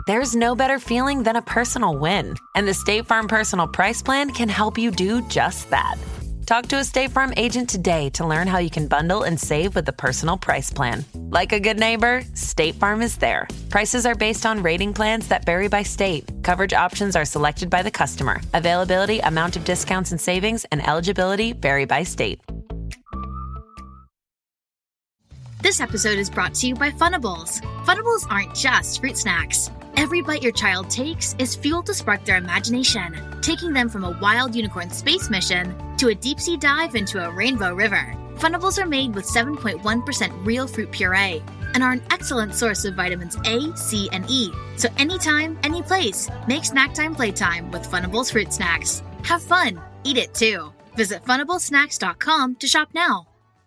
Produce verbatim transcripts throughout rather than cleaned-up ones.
There's no better feeling than a personal win. And the State Farm Personal Price Plan can help you do just that. Talk to a State Farm agent today to learn how you can bundle and save with the Personal Price Plan. Like a good neighbor, State Farm is there. Prices are based on rating plans that vary by state. Coverage options are selected by the customer. Availability, amount of discounts and savings, and eligibility vary by state. This episode is brought to you by Funables. Funables aren't just fruit snacks. Every bite your child takes is fuel to spark their imagination, taking them from a wild unicorn space mission to a deep-sea dive into a rainbow river. Funables are made with seven point one percent real fruit puree and are an excellent source of vitamins A, C, and E. So anytime, any place, make snack time playtime with Funables fruit snacks. Have fun. Eat it too. Visit funables snacks dot com to shop now.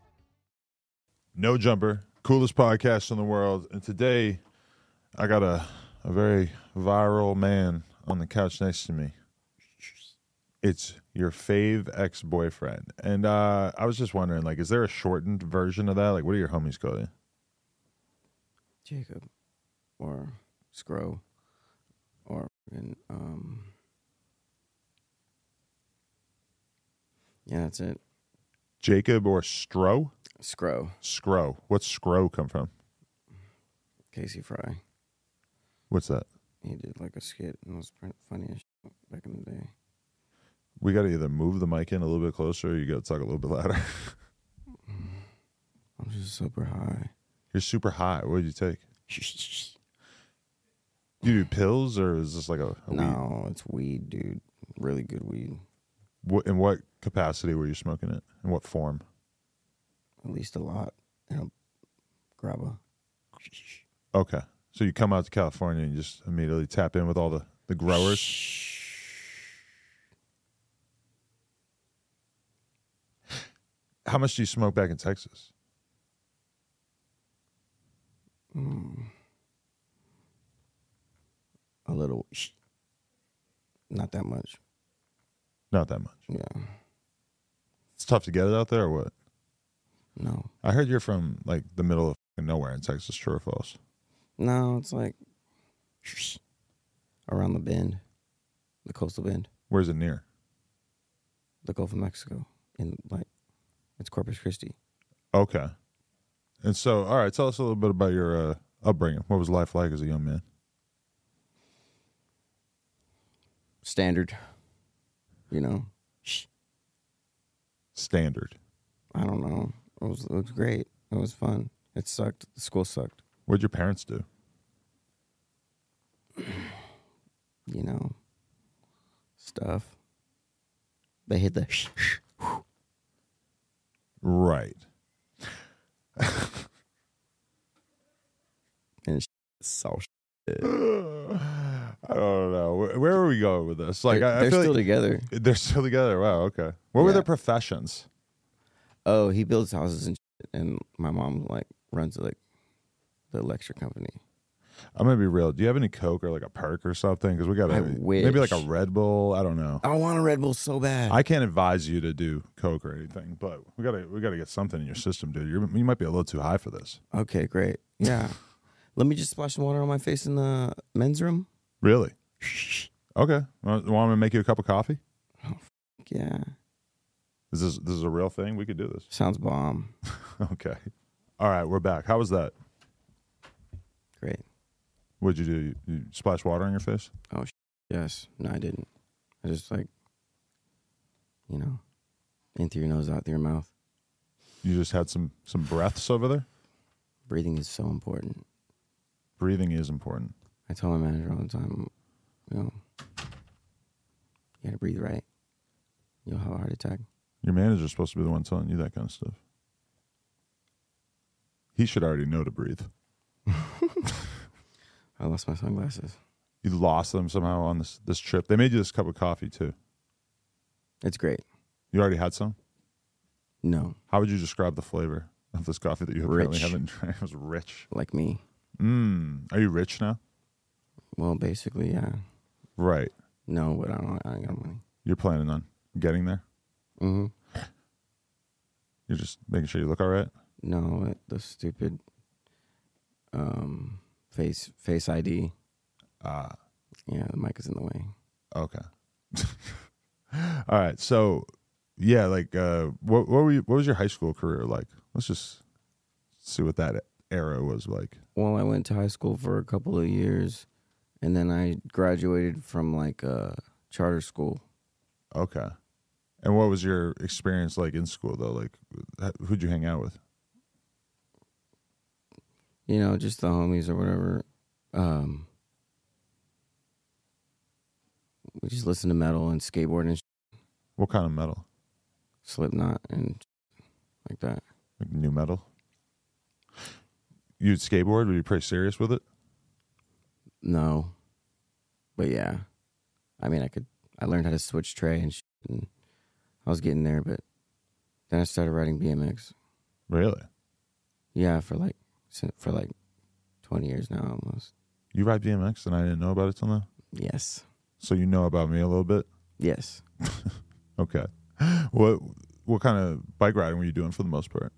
No Jumper, coolest podcast in the world. And today I got a, a very viral man on the couch next to me. It's your fave ex-boyfriend. And uh, I was just wondering, like, is there a shortened version of that? Like, what do your homies call you? Jacob. Or Scro. Or, um... yeah, that's it. Jacob or Stro? Scro. Scro. What's Scro come from? Casey Fry. What's that? He did like a skit and it was funny as shit back in the day. We got to either move the mic in a little bit closer or you got to talk a little bit louder. I'm just super high. You're super high. What did you take? You do pills or is this like a, a No, weed? it's weed, dude. Really good weed. What, in what capacity were you smoking it? In what form? At least a lot. You know, grab a. Okay. So you come out to California and you just immediately tap in with all the, the growers? How much do you smoke back in Texas? Mm. A little. Not that much. Not that much. Yeah. It's tough to get it out there or what? No. I heard you're from like the middle of nowhere in Texas, true or false? No, it's like around the bend, the coastal bend. Where's it near? The Gulf of Mexico. In like, it's Corpus Christi. Okay. And so, all right, tell us a little bit about your uh, upbringing. What was life like as a young man? Standard. You know. Standard. I don't know. It was it was great. It was fun. It sucked. The school sucked. What'd your parents do? You know, stuff. They hit the right. and so shit. I don't know. Where, where are we going with this? Like, they're, I, I they're feel still like together. They're still together. Wow. Okay. What were Yeah. their professions? Oh, he builds houses and shit, and my mom like runs like the electric company. I'm gonna be real. Do you have any Coke or like a perk or something? Because we got I a wish. maybe like a Red Bull. I don't know. I want a Red Bull so bad. I can't advise you to do Coke or anything, but we gotta we gotta get something in your system, dude. You're, you might be a little too high for this. Okay, great. Yeah. Let me just splash some water on my face in the men's room. Really? Okay. Want me to make you a cup of coffee? Oh, yeah. Is this this is a real thing? We could do this. Sounds bomb. Okay. All right, we're back. How was that? Great. What'd you do? You, you splash water on your face? Oh, yes. No, I didn't. I just like, you know, in through your nose, out through your mouth. You just had some some breaths over there? Breathing is so important. Breathing is important. I tell my manager all the time, you know, you got to breathe right. You'll have a heart attack. Your manager's supposed to be the one telling you that kind of stuff. He should already know to breathe. I lost my sunglasses. You lost them somehow on this this trip. They made you this cup of coffee too. It's great. You already had some? No. How would you describe the flavor of this coffee that you apparently Rich. haven't tried? It was rich. Like me. Mmm. Are you rich now? Well, basically, yeah. Right. No, but I don't. I ain't got money. You're planning on getting there? Mm-hmm. You're just making sure you look all right? No, it- the stupid um, face face I D. Ah. Yeah, the mic is in the way. Okay. All right. So, yeah, like, uh, what what were you, what was your high school career like? Let's just see what that era was like. Well, I went to high school for a couple of years, and then I graduated from like a charter school. Okay. And what was your experience like in school though? Like, who'd you hang out with? You know, just the homies or whatever. Um, we just listen to metal and skateboard and sh- What kind of metal? Slipknot and like that. Like new metal? You'd skateboard? Were you pretty serious with it? No, but yeah, I mean, I could. I learned how to switch tray and, sh- and I was getting there, but then I started riding B M X. Really? Yeah, for like for like twenty years now almost. You ride B M X and I didn't know about it till now? Yes. So you know about me a little bit? Yes. Okay. What what kind of bike riding were you doing for the most part?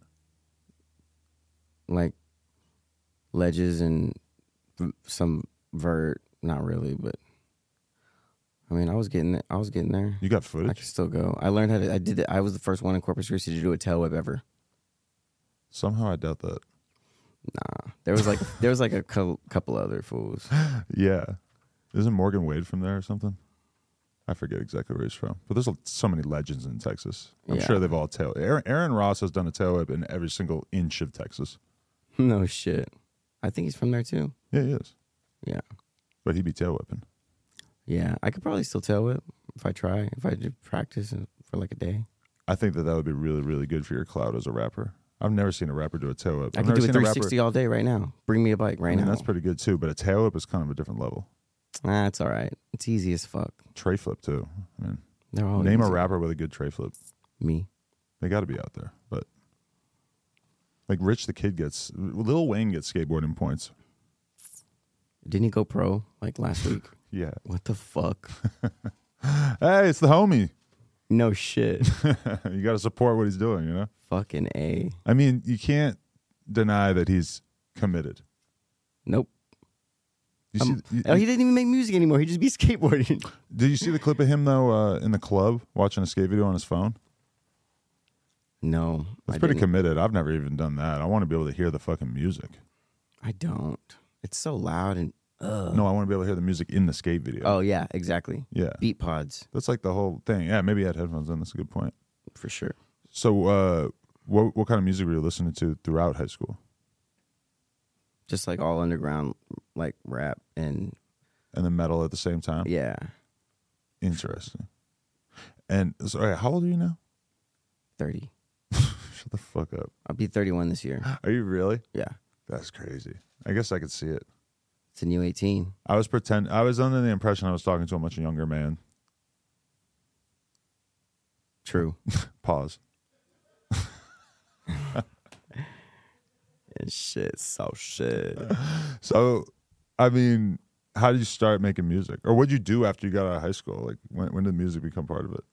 Like ledges and some vert, not really, but I mean, I was getting I was getting there. You got I footage? could still go. I learned how to. I did. It, I was the first one in Corpus Christi to do a tail whip ever. Somehow I doubt that. Nah, there was like there was like a co- couple other fools. Yeah. Isn't Morgan Wade from there or something? I forget exactly where he's from. But there's so many legends in Texas. I'm Yeah. sure they've all tail. Aaron, Aaron Ross has done a tail whip in every single inch of Texas. No shit. I think he's from there too. Yeah, he is. Yeah. But he'd be tail whipping. Yeah, I could probably still tail whip if I try. If I did practice for like a day. I think that that would be really, really good for your clout as a rapper. I've never seen a rapper do a tail whip. I I've could never do a seen three rapper- sixty all day right now. Bring me a bike right I mean, now. that's pretty good too, but a tail whip is kind of a different level. Ah, it's all right. It's easy as fuck. Tray flip too. I mean, They're all name a easy. rapper with a good tray flip. Me. They got to be out there. But like Rich the Kid gets, Lil Wayne gets skateboarding points. Didn't he go pro like last week? Yeah. What the fuck? Hey, it's the homie. No shit. You got to support what he's doing, you know? Fucking A. I mean, you can't deny that he's committed. Nope. You Um, see, you- oh, he didn't even make music anymore. He just be skateboarding. did you see the clip of him, though, uh, in the club watching a skate video on his phone? No. That's I pretty didn't. committed. I've never even done that. I want to be able to hear the fucking music. I don't. It's so loud and ugh. No, I want to be able to hear the music in the skate video. Oh yeah, exactly. Yeah. Beat pods That's like the whole thing. Yeah, maybe he had headphones in. That's a good point. for sure. So, uh, what what kind of music were you listening to throughout high school? Just like all underground, like rap and And then metal at the same time? yeah, Interesting. And, sorry, how old are you now? thirty. Shut the fuck up. I'll be thirty-one this year. Are you really? Yeah, That's crazy. I guess I could see it. it's a new eighteen. I was pretend. I was under the impression I was talking to a much younger man. True. Pause. And shit, so shit. So, I mean, how did you start making music? Or what did you do after you got out of high school? Like, when, when did music become part of it?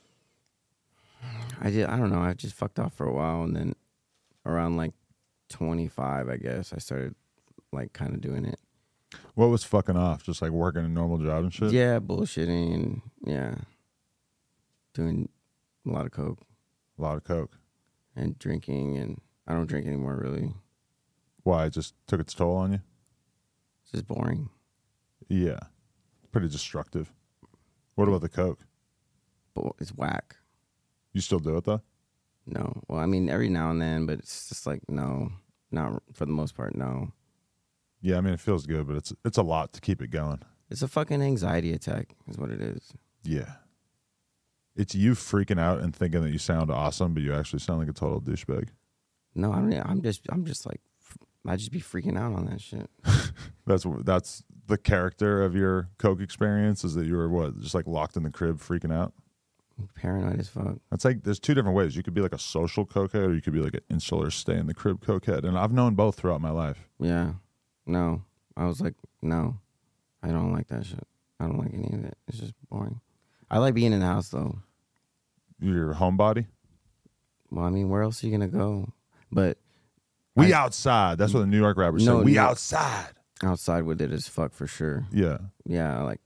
I did. I don't know. I just fucked off for a while, and then around like twenty-five, I guess, I started like kind of doing it. What was fucking off? Just like working a normal job and shit? Yeah, bullshitting and yeah, doing a lot of coke A lot of coke. and drinking, and I don't drink anymore. Really, Why? It just took its toll on you? it's just boring. Yeah. Pretty destructive. What about the coke? But it's whack. You still do it, though? No, well, I mean every now and then, but it's just like no, not for the most part. No, Yeah, I mean, it feels good, but it's it's a lot to keep it going. it's a fucking anxiety attack, is what it is. Yeah. It's you freaking out and thinking that you sound awesome, but you actually sound like a total douchebag. No, I don't. I'm just, I'm just like, I just be freaking out on that shit. That's that's the character of your coke experience, is that you were what, just like locked in the crib freaking out? I'm paranoid as fuck. That's like, there's two different ways. You could be like a social cokehead, or you could be like an insular stay in the crib cokehead. And I've known both throughout my life. Yeah, no, I was like, no, I don't like that shit. I don't like any of it. It's just boring. I like being in the house though. You're a homebody? Well, I mean, where else are you gonna go? But We I- outside. That's what the New York rappers No, say. We no. outside. Outside with it as fuck for sure. Yeah. Yeah, like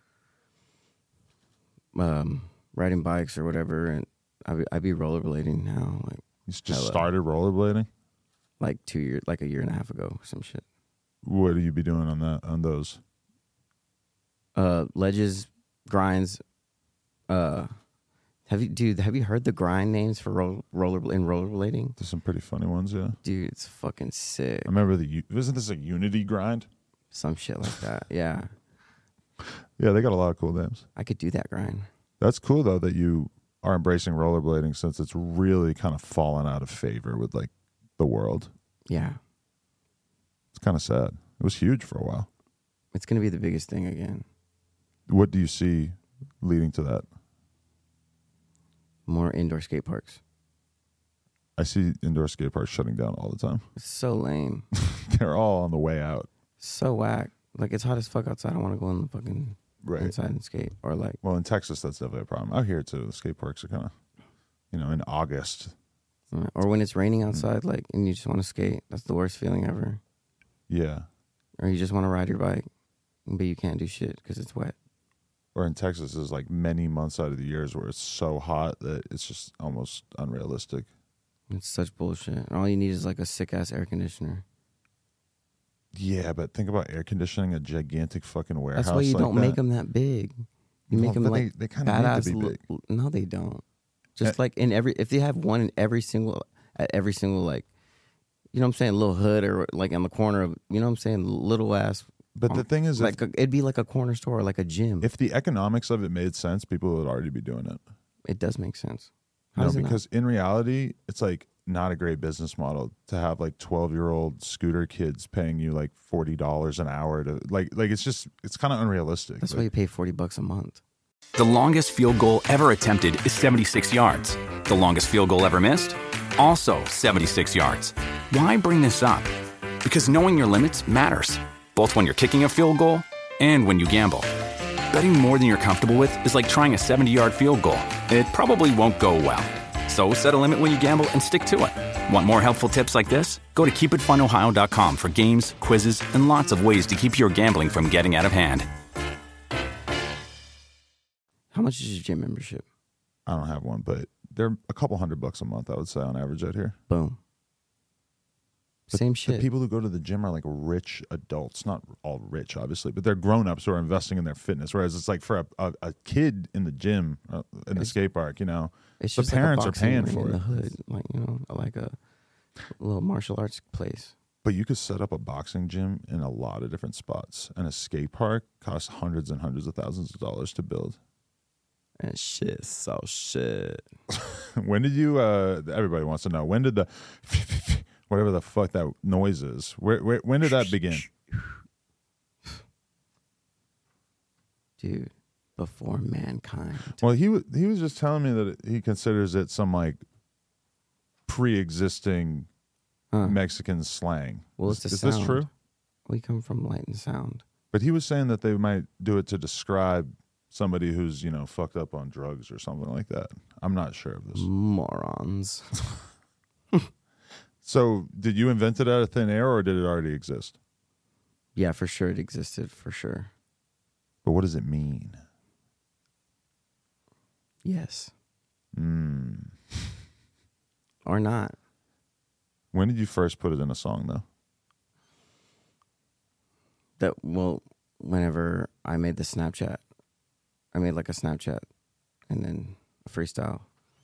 um, riding bikes or whatever, and I be, I be rollerblading now. Like You just hella. started rollerblading? like two years, like a year and a half ago, or some shit. What do you be doing on that on those? Uh, ledges, grinds. Uh, have you, dude? Have you heard the grind names for roll, roller in rollerblading? There's some pretty funny ones, yeah. Dude, it's fucking sick. I remember the wasn't this a Unity grind? Some shit like that. Yeah, Yeah, they got a lot of cool names. I could do that grind. That's cool though that you are embracing rollerblading since it's really kind of fallen out of favor with like the world. Yeah, It's kind of sad. It was huge for a while. it's gonna be the biggest thing again. What do you see leading to that? More indoor skate parks. I see indoor skate parks shutting down all the time. It's so lame. They're all on the way out. So whack. Like, it's hot as fuck outside. I want to go in the fucking Right. inside and skate. Or like, Well, in Texas, that's definitely a problem. Out here, too, the skate parks are kind of, you know, in August. uh, or when it's raining outside, like, and you just want to skate. That's the worst feeling ever. Yeah. Or you just want to ride your bike, but you can't do shit because it's wet. Or in Texas, there's like many months out of the years where it's so hot that it's just almost unrealistic. It's such bullshit. And all you need is like a sick ass air conditioner. Yeah, but think about air conditioning a gigantic fucking warehouse. That's why you like don't that. make them that big. You make Well, them but like they, they kind of need badass. to be li- big. No, they don't. Just Uh, like in every, if they have one in every single, at every single like, you know what I'm saying, little hood or like on the corner of, you know what I'm saying, little ass. But the thing is, like if, a, it'd be like a corner store, like a gym. if the economics of it made sense, people would already be doing it. It does make sense. How No, does it not? because in reality, it's like not a great business model to have like twelve year old scooter kids paying you like forty dollars an hour to like, like it's just, it's kind of unrealistic. That's Like, why you pay forty bucks a month. The longest field goal ever attempted is seventy-six yards. The longest field goal ever missed? Also seventy-six yards. Why bring this up? Because knowing your limits matters, both when you're kicking a field goal and when you gamble. Betting more than you're comfortable with is like trying a seventy-yard field goal. It probably won't go well. So set a limit when you gamble and stick to it. Want more helpful tips like this? Go to keep it fun ohio dot com for games, quizzes, and lots of ways to keep your gambling from getting out of hand. How much is your gym membership? I don't have one, but they're a couple hundred bucks a month, I would say, on average out here. Boom. But Same the shit. people who go to the gym are like rich adults, not all rich, obviously, but they're grown ups who are investing in their fitness. Whereas it's like for a, a, a kid in the gym, uh, in the It's- skate park, you know, It's the just like a parents are boxing paying ring for in it. the hood, like, you know, like a little martial arts place. But you could set up a boxing gym in a lot of different spots, and a skate park costs hundreds and hundreds of thousands of dollars to build. And shit, so shit. When did you? Uh, everybody wants to know. When did the whatever the fuck that noise is? Where, where when did that begin? Dude, before mankind. Well, he wa- he was just telling me that he considers it some like pre-existing Huh. Mexican slang. Well, is it's a is this sound. true? We come from light and sound. But he was saying that they might do it to describe somebody who's, you know, fucked up on drugs or something like that. I'm not sure of this. Morons. So, did you invent it out of thin air, or did it already exist? Yeah, for sure it existed, for sure. But what does it mean? Yes. Mm. Or not. When did you first put it in a song, though? That, well, whenever I made the Snapchat, I made like a Snapchat and then a freestyle.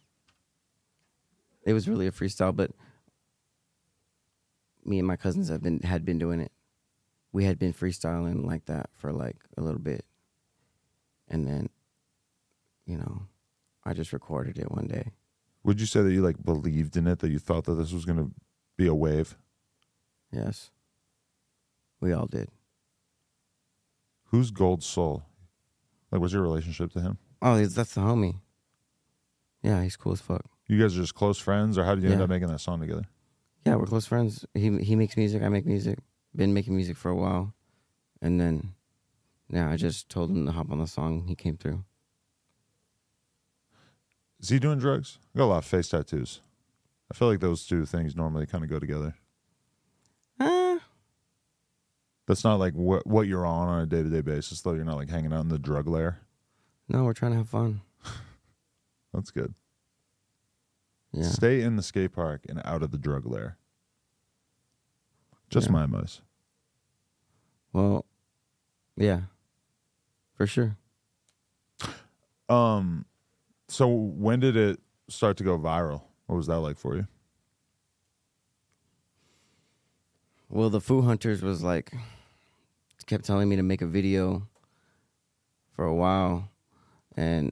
It was really a freestyle, but me and my cousins have been had been doing it. We had been freestyling like that for like a little bit. And then, you know, I just recorded it one day. Would you say that you like believed in it, that you thought that this was going to be a wave? Yes. We all did. Who's Gold Soul? Like, what's your relationship to him? Oh, he's- that's the homie. Yeah, he's cool as fuck. You guys are just close friends, or how did you end Yeah. up making that song together? Yeah, we're close friends. He he makes music, I make music. Been making music for a while. And then, yeah, I just told him to hop on the song. He came through. Is he doing drugs? I got a lot of face tattoos. I feel like those two things normally kind of go together. Uh, That's not like what what you're on on a day to day basis, though. You're not like hanging out in the drug lair. No, we're trying to have fun. That's good. Yeah. Stay in the skate park and out of the drug lair. Just Yeah. my advice. Well, yeah, for sure. Um, so when did it start to go viral? What was that like for you? Well, the Foo Hunters was like, kept telling me to make a video for a while. And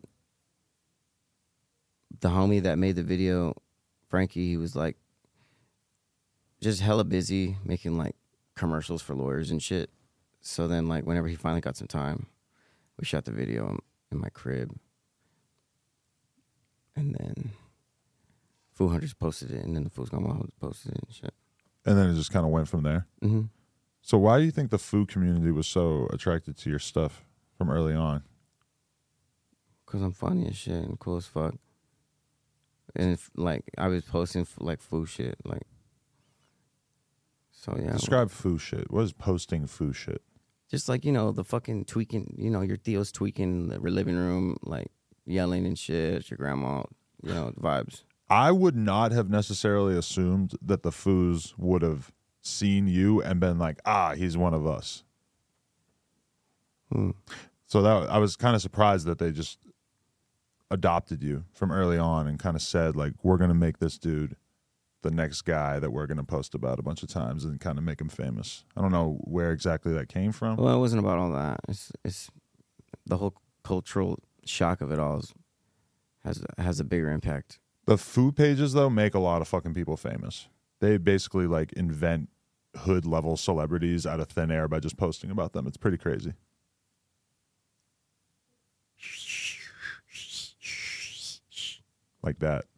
the homie that made the video, Frankie, he was like, just hella busy making like commercials for lawyers and shit. So then, like, whenever he finally got some time, we shot the video in, in my crib. And then Foo Hunters posted it, and then the Foo's Gone Wild posted it and shit. And then it just kind of went from there. Mm-hmm. So why do you think the Foo community was so attracted to your stuff from early on? Because I'm funny as shit and cool as fuck. And if, like, I was posting like Foo shit, like. So yeah. Describe Foo shit. What is posting Foo shit? Just like, you know, the fucking tweaking, you know, your Theo's tweaking in the living room, like yelling and shit at your grandma, you know, the vibes. I would not have necessarily assumed that the Foos would have seen you and been like, ah, he's one of us. Hmm. So that I was kind of surprised that they just adopted you from early on and kind of said, like, we're going to make this dude the next guy that we're going to post about a bunch of times and kind of make him famous. I don't know where exactly that came from. Well, it wasn't about all that. It's it's the whole cultural shock of it all is, has has a bigger impact. The Foo pages, though, make a lot of fucking people famous. They basically, like, invent hood-level celebrities out of thin air by just posting about them. It's pretty crazy. Like that.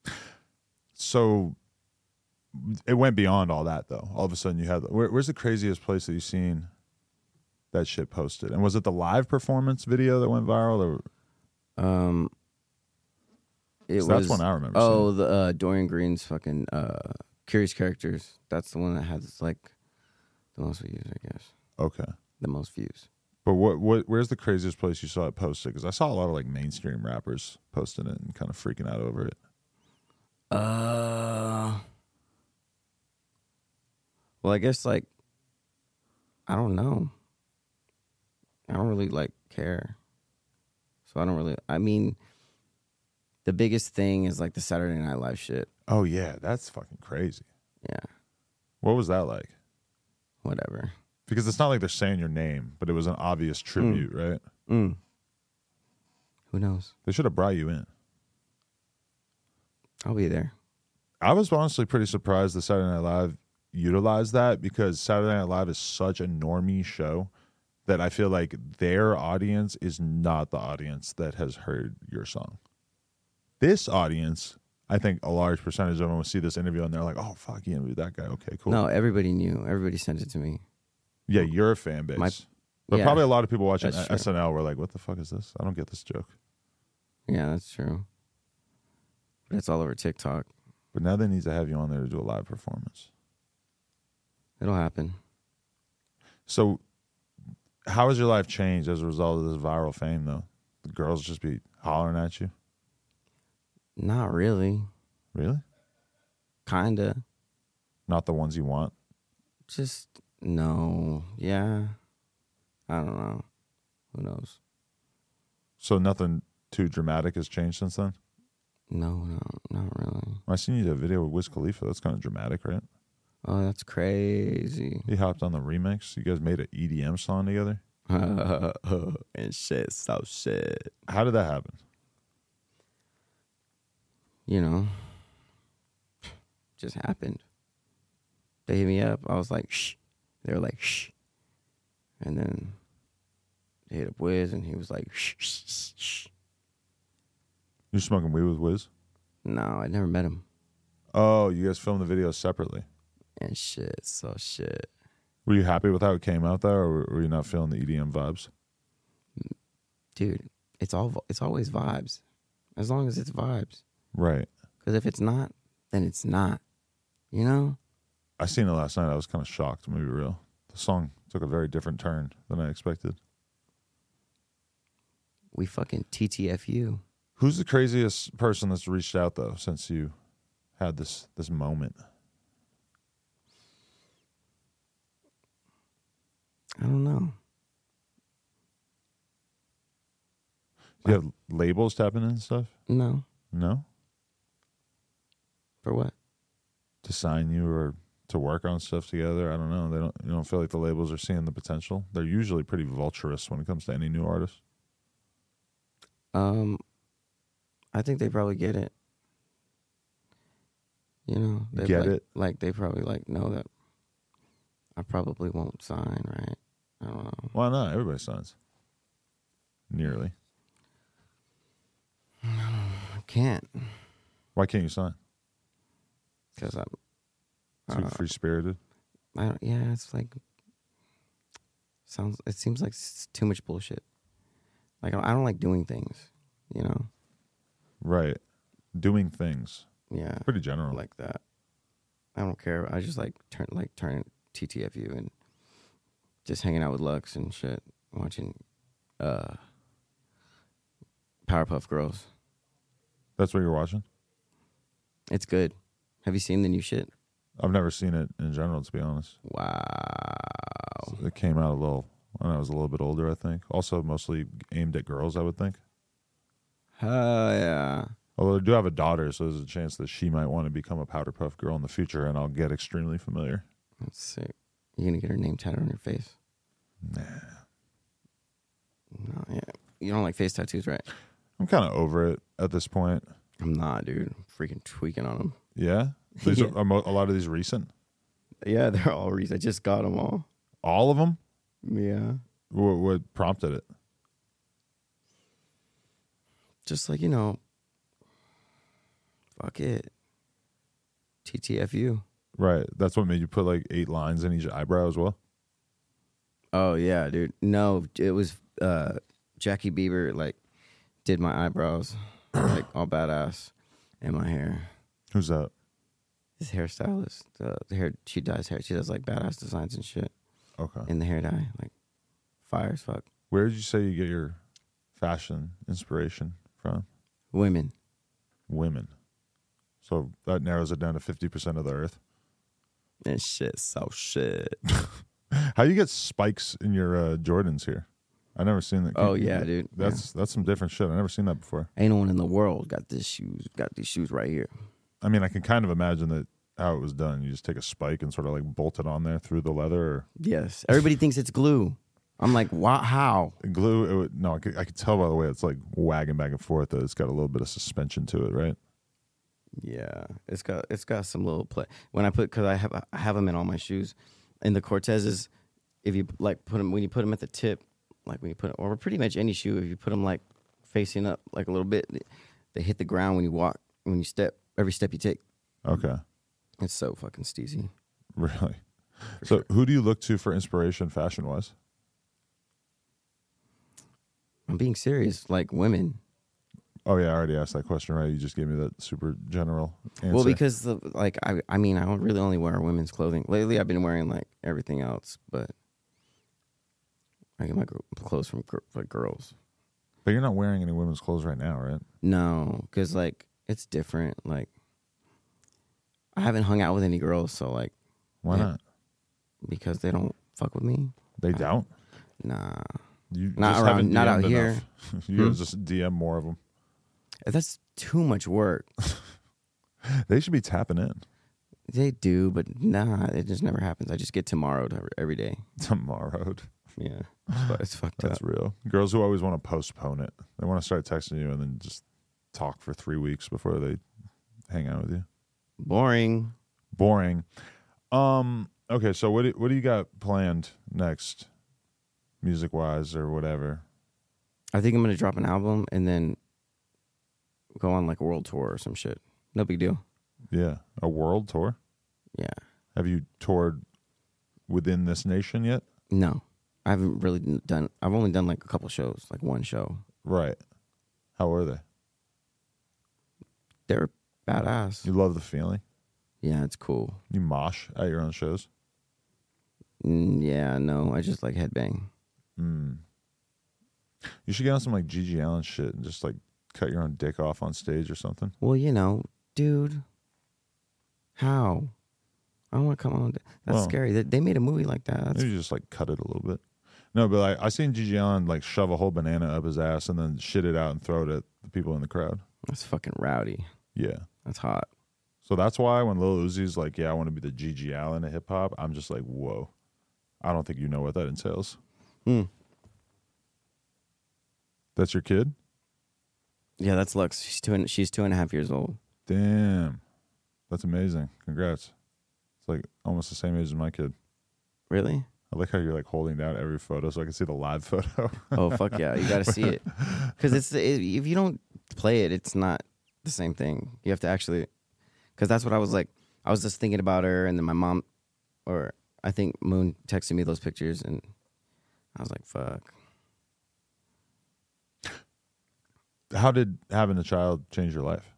So it went beyond all that, though. All of a sudden, you had... Where, where's the craziest place that you've seen that shit posted? And was it the live performance video that went viral? Or... Um, it So was. that's one I remember Oh, the uh, Dorian Green's fucking uh, Curious Characters. That's the one that has like the most views, I guess. Okay. The most views. But what, what? Where's the craziest place you saw it posted? Because I saw a lot of like mainstream rappers posting it and kind of freaking out over it. Uh, well, I guess like I don't know. I don't really like care, so I don't really. I mean, the biggest thing is like the Saturday Night Live shit. Oh yeah, that's fucking crazy. Yeah, What was that like? whatever. Because it's not like they're saying your name, but it was an obvious tribute, right? Mm. Who knows? They should have brought you in. I'll be there. I was honestly pretty surprised that Saturday Night Live utilized that because Saturday Night Live is such a normie show that I feel like their audience is not the audience that has heard your song. This audience, I think a large percentage of them will see this interview and they're like, oh, fuck, he interviewed that guy. Okay, cool. No, everybody knew. Everybody sent it to me. Yeah, you're a fan base. My- but yeah, probably a lot of people watching that's true. S N L were like, what the fuck is this? I don't get this joke. Yeah, that's true. But it's all over TikTok. But now they need to have you on there to do a live performance. It'll happen. So how has your life changed as a result of this viral fame, though? The girls just be hollering at you? Not really. Really? Kinda. Not the ones you want? Just no. Yeah. I don't know. Who knows? So nothing too dramatic has changed since then? No, no, not really. I seen you did a video with Wiz Khalifa. That's kind of dramatic, right? Oh, that's crazy. He hopped on the remix. You guys made an E D M song together? And shit, so shit. How did that happen? You know, just happened. They hit me up. I was like, shh. They were like, shh. And then they hit up Wiz, and he was like, shh, shh, shh, shh. You smoking weed with Wiz? No, I never met him. Oh, you guys filmed the video separately. And shit, so shit. Were you happy with how it came out, though, or were you not feeling the E D M vibes? Dude, it's all it's always vibes. As long as it's vibes. Right. Because if it's not, then it's not. You know? I seen it last night. I was kind of shocked, to be real. The song Took a very different turn than I expected. We fucking T T F U. Who's the craziest person that's reached out though since you had this this moment? I don't know. Do you have labels tapping in and stuff? No. No? For what? To sign you or to work on stuff together? I don't know. They don't. You don't feel like the labels are seeing the potential? They're usually pretty vulturous when it comes to any new artist. Um, I think they probably get it. You know, they Get like, it? Like they probably like know that I probably won't sign, right? I don't know. Why not? Everybody signs. Nearly. I can't Why can't you sign? because I'm. Too Uh, free spirited. I don't. Yeah, it's like sounds. It seems like it's too much bullshit. Like I don't like doing things. You know. Right. Doing things. Yeah. Pretty general. Like that. I don't care. I just like turn like turn T T F U and just hanging out with Lux and shit, watching uh Powerpuff Girls. That's what you're watching? It's good. Have you seen the new shit? I've never seen it in general, to be honest. Wow. It came out a little when I was a little bit older, I think. Also, mostly aimed at girls, I would think. Hell yeah. Although I do have a daughter, so there's a chance that she might want to become a Powderpuff Girl in the future, and I'll get extremely familiar. That's sick. You gonna get her name tattooed on your face? Nah. No, yeah. You don't like face tattoos, right? I'm kind of over it at this point. I'm not, dude. I'm freaking tweaking on them. Yeah? These Yeah. Are, are mo- a lot of these recent? Yeah, they're all recent. I just got them all. All of them? Yeah. What, what prompted it? Just like, you know, fuck it. T T F U. Right. That's what made you put like eight lines in each eyebrow as well? Oh, yeah, dude. No, it was uh, Jackie Bieber, like, did my eyebrows, like, all badass, and my hair. Who's that? His hairstylist. Uh, the hair, she dyes hair. She does, like, badass designs and shit Okay. in the hair dye. Like, fire as fuck. Where did you say you get your fashion inspiration from? Women. Women. So that narrows it down to fifty percent of the earth. And shit, so shit. How you get spikes in your uh, Jordans here? I never seen that. Oh, yeah, dude. That's that's some different shit. I never seen that before. Ain't no one in the world got this shoes, got these shoes right here. I mean, I can kind of imagine that how it was done. You just take a spike and sort of like bolt it on there through the leather or Yes. Everybody thinks it's glue. I'm like, wow, how? glue. It would, no, I could, I could tell by the way it's like wagging back and forth that it's got a little bit of suspension to it, right? Yeah, it's got it's got some little play. When I put, because I have I have them in all my shoes, and the Cortezes, if you like put them when you put them at the tip, like when you put or pretty much any shoe, if you put them like facing up like a little bit, they, they hit the ground when you walk, when you step, every step you take. Okay, It's so fucking steezy. really. For So, sure. who do you look to for inspiration, fashion wise? I'm being serious, like women. Oh yeah, I already asked that question, right? You just gave me that super general answer. Well, because the like I I mean I don't really only wear women's clothing. Lately, I've been wearing like everything else, but I get my gr- clothes from gr- like girls. but you're not wearing any women's clothes right now, right? No, because like it's different. Like I haven't hung out with any girls, so like Why Yeah. not? because they don't fuck with me. They don't. Nah, You Not just around- haven't not out D M'd here. enough. You Hmm? gotta just D M more of them. that's too much work. They should be tapping in They do, but nah, it just never happens. I just get tomorrowed every- every day. tomorrow. Yeah, it's, it's fucked That's up. real. Girls who always want to postpone it. They want to start texting you and then just talk for three weeks before they hang out with you. Boring. Boring. Um. Okay. So what do, what do you got planned next, music wise or whatever? I think I'm gonna drop an album and then go on like a world tour or some shit. No big deal. Yeah. A world tour. Yeah. Have you toured within this nation yet? No, I haven't really done. I've only done like a couple shows, like one show. Right. How are they? They're badass. You love the feeling. Yeah, it's cool. You mosh at your own shows. Mm, yeah, no, I just like headbang. Mm. You should get on some like Gigi Allen shit and just like cut your own dick off on stage or something. Well, you know, dude, how? I don't want to come on. That's Well, scary. They, they made a movie like that. That's, Maybe just like cut it a little bit. No, but like I seen Gigi Allen like shove a whole banana up his ass and then shit it out and throw it at the people in the crowd. that's fucking rowdy. Yeah. That's hot. So that's why when Lil Uzi's like, yeah, I want to be the Gigi Allen of hip hop, I'm just like, whoa. I don't think you know what that entails. Hmm. That's your kid? Yeah, that's Lux. She's two. And, she's two and a half years old. Damn. That's amazing. Congrats. It's like almost the same age as my kid. Really? I like how you're like holding down every photo so I can see the live photo. Oh fuck yeah! You got to see it because it's it, if you don't play it, it's not the same thing. You have to actually, because that's what I was like. I was just thinking about her, and then my mom, or I think Moon texted me those pictures, and I was like, "Fuck." How did having a child change your life?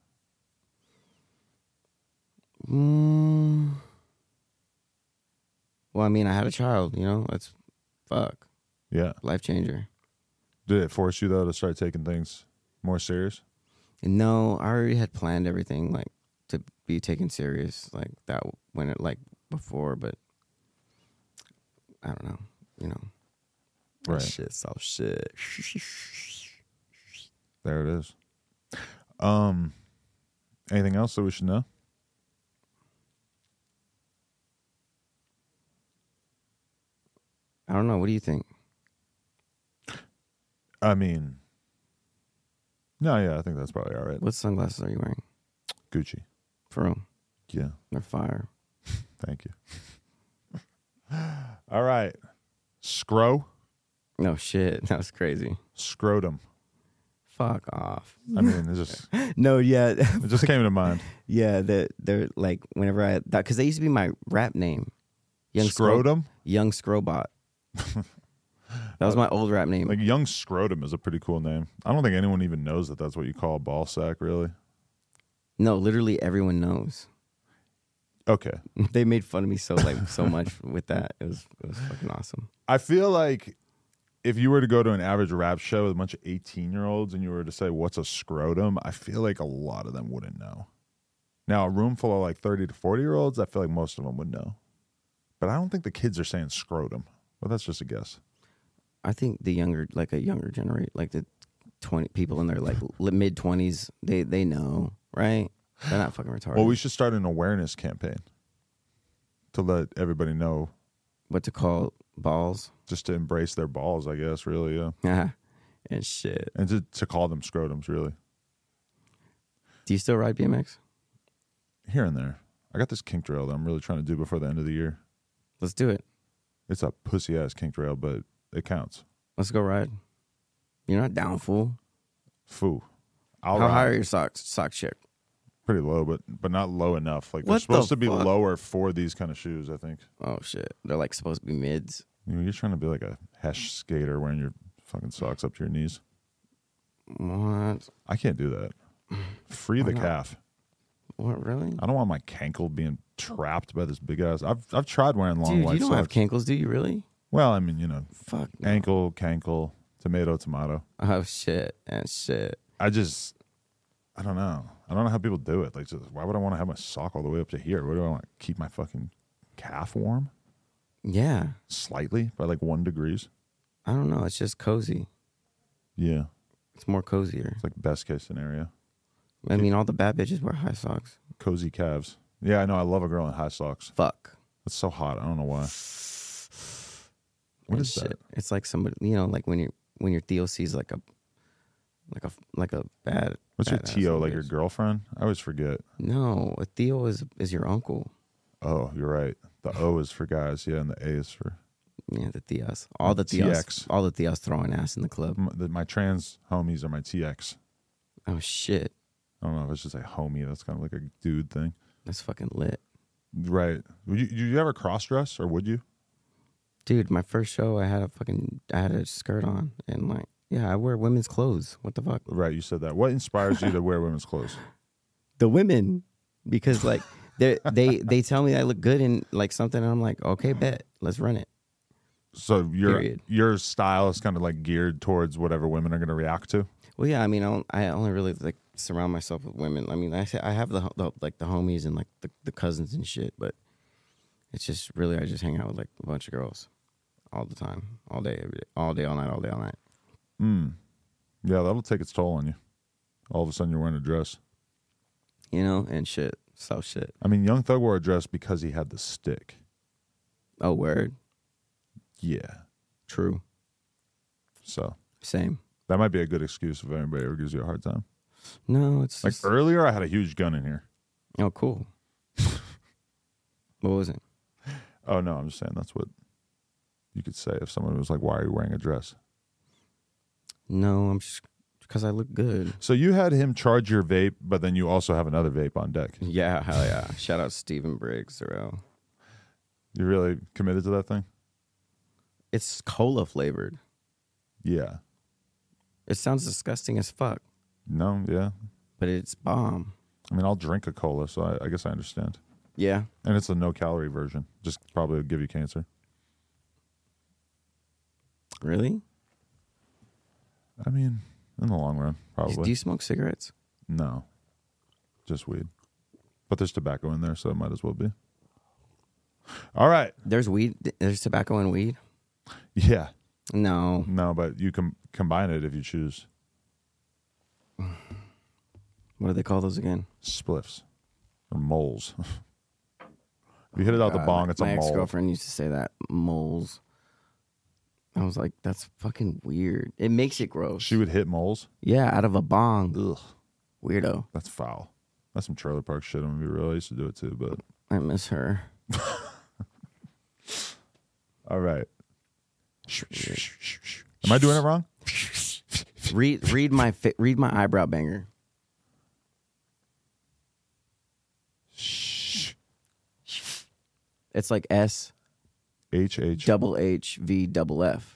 Mm. Well, I mean, I had a child. You know, that's fuck Yeah. life changer. Did it force you though to start taking things more serious? And no, I already had planned everything like to be taken serious like that when it like before, but I don't know, you know. Right. That shit, soft shit. There it is. Um, anything else that we should know? I don't know. What do you think? I mean, no, yeah, I think that's probably all right. What sunglasses are you wearing? Gucci. For real? Yeah. They're fire. Thank you. All right. Scro. No shit. That was crazy. Scrotum. Fuck off. I mean, it just No, yeah. it just came to mind. Yeah, they're, they're like, whenever I, that, because they used to be my rap name. Young Scro- Scrotum? Young Scrobot. That was my old rap name. Like Young Scrotum is a pretty cool name. I don't think anyone even knows that that's what you call a ball sack, really. No, literally everyone knows. Okay. They made fun of me so like so much with that. It was it was fucking awesome. I feel like if you were to go to an average rap show with a bunch of eighteen-year-olds and you were to say, what's a scrotum? I feel like a lot of them wouldn't know. Now, a room full of like thirty to forty-year-olds, I feel like most of them would know. But I don't think the kids are saying scrotum. Well, that's just a guess. I think the younger, like a younger generation, like the twenty people in their like mid twenties, they they know, right? They're not fucking retarded. Well, we should start an awareness campaign to let everybody know, what to call balls? just to embrace their balls, I guess, really, yeah. Yeah, and shit. And to, to call them scrotums, really. Do you still ride B M X? Here and there. I got this kink trail that I'm really trying to do before the end of the year. Let's do it. It's a pussy-ass kink trail, but it counts. Let's go ride. You're not down, fool. Foo. I'll How ride. high are your socks? Sock check. Pretty low, but but not low enough. Like they're What the supposed to be fuck? lower for these kind of shoes, I think. Oh shit, they're like supposed to be mids. You know, you're trying to be like a Hesh skater wearing your fucking socks up to your knees. What? I can't do that. Free the not? calf. What really? I don't want my cankle being trapped by this big ass. I've I've tried wearing long Dude, white you don't socks. have cankles, do you really? Well, I mean, you know, Fuck. no. ankle, cankle, tomato, tomato. Oh shit and shit. I just, I don't know. I don't know how people do it. Like, just, why would I want to have my sock all the way up to here? What do I want to keep my fucking calf warm? Yeah. Slightly, by like one degrees. I don't know. It's just cozy. Yeah, It's more cozier. it's like best case scenario. I mean, all the bad bitches wear high socks. Cozy calves. Yeah, I know. I love a girl in high socks. Fuck. It's so hot. I don't know why. What And is that? It's like somebody, you know, like when you when your Theo sees like a like a like a bad. What's your badass T O? Like bitch. your girlfriend? I always forget. No, a Theo is is your uncle. Oh, you're right. The O is for guys. Yeah, and the A is for Yeah, the Theos. All the Theos. T X. All the Theos throwing ass in the club. my, the, my trans homies are my T X. Oh shit, I don't know if it's just a homie. That's kind of like a dude thing. that's fucking lit, Right. Would you, did you ever cross dress or would you? dude. My first show, I had a fucking, I had a skirt on, and like, yeah, I wear women's clothes. What the fuck? Right, you said that. What inspires you to wear women's clothes? The women, because like they they they tell me I look good in like something, and I'm like, okay, bet, let's run it. So your Period. your style is kind of like geared towards whatever women are going to react to. Well, yeah, I mean, I, don't, I only really like surround myself with women. I mean, I I have the, the like the homies and like the, the cousins and shit, but it's just really I just hang out with like a bunch of girls all the time, all day, every day, all day, all night, all day, all night. Mm. Yeah, that'll take its toll on you. All of a sudden, you're wearing a dress. You know, and shit, so shit. I mean, Young Thug wore a dress because he had the stick. Oh, word. Yeah. True. So Same. that might be a good excuse if anybody ever gives you a hard time. No, it's Like just, earlier, I had a huge gun in here. oh, cool. What was it? Oh, no, I'm just saying that's what you could say if someone was like, why are you wearing a dress? No, I'm just because I look good. So you had him charge your vape, but then you also have another vape on deck. Yeah, hell yeah. Shout out Stephen Briggs, Zarel. You really committed to that thing? It's cola flavored. Yeah. It sounds disgusting as fuck, No, yeah. but it's bomb. I mean, I'll drink a cola, so I, I guess I understand. Yeah. And it's a no-calorie version. Just probably would give you cancer. Really? I mean, in the long run, probably. Do you smoke cigarettes? No. Just weed. But there's tobacco in there, so it might as well be. All right. There's weed. There's tobacco and weed. Yeah. No. No, but you can combine it if you choose. What do they call those again? Spliffs. Or moles. If you hit it out the God, bong, my- it's a my mole. ex-girlfriend used to say that, moles. I was like, that's fucking weird. It makes it gross. She would hit moles? Yeah, out of a bong. Ugh. Weirdo. That's foul. That's some trailer park shit. I'm going to be real. I used to do it too, but... I miss her. All right. Am I doing it wrong? read read my fi- read my eyebrow banger. It's like S H H. double H V double F.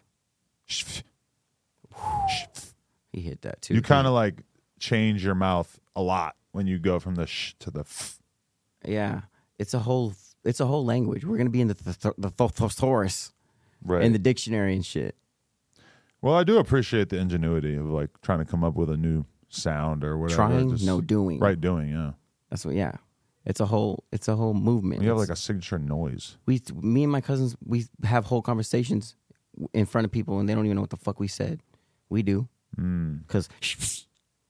He hit that too. You kind of like change your mouth a lot when you go from the sh to the f. Yeah, it's a whole it's a whole language. We're gonna be in the th- th- the th- thesaurus Right. in the dictionary and shit. Well, I do appreciate the ingenuity of like trying to come up with a new sound or whatever. Trying, Just- no doing. Right, doing, yeah. That's what. Yeah, it's a whole it's a whole movement. You have It's- like a signature noise. we me and my cousins we have whole conversations in front of people and they don't even know what the fuck we said. We do because it's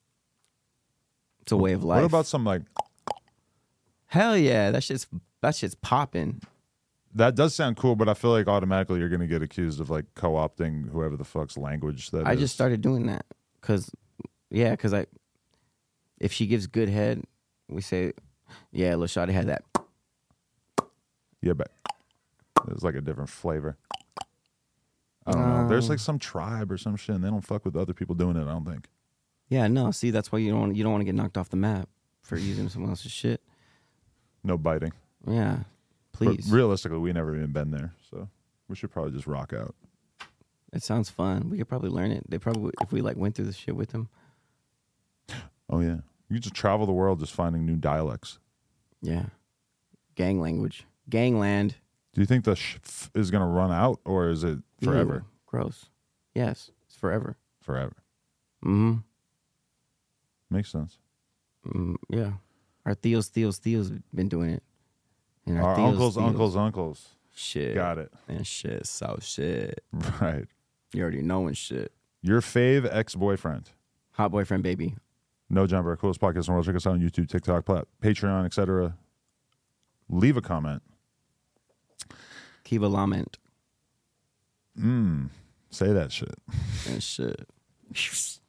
a way of life. What about some like Hell yeah, that shit's that shit's popping. that does sound cool, but I feel like automatically you're gonna get accused of like co-opting whoever the fuck's language that I is. just started doing that because yeah, because I if she gives good head, we say yeah, Lil Shawty had that. Yeah, but it's like a different flavor. I don't know. There's like some tribe or some shit, and they don't fuck with other people doing it. I don't think. Yeah, no, see that's why you don't want you don't want to get knocked off the map for using someone else's shit. No biting. Yeah, But please. realistically, we never even been there, so we should probably just rock out. It sounds fun. We could probably learn it. They probably if we like went through this shit with them. Oh yeah, you just travel the world just finding new dialects. Yeah, gang language, gangland. Do you think the sh f is gonna run out, or is it forever? Ew, gross. Yes, it's forever. Forever. Mm-hmm. Makes sense. Mm, yeah. Our Theos, Theos, Theos been doing it. And Our Theos, uncles, Theos- uncles, uncles. Shit. Got it. And shit, so shit. Right. You already knowing shit. Your fave ex-boyfriend. Hot boyfriend, baby. No Jumper, coolest podcast in the world. Check us out on YouTube, TikTok, Plat- Patreon, et cetera. Leave a comment. Kiva Lament Mmm. Say that shit. and shit.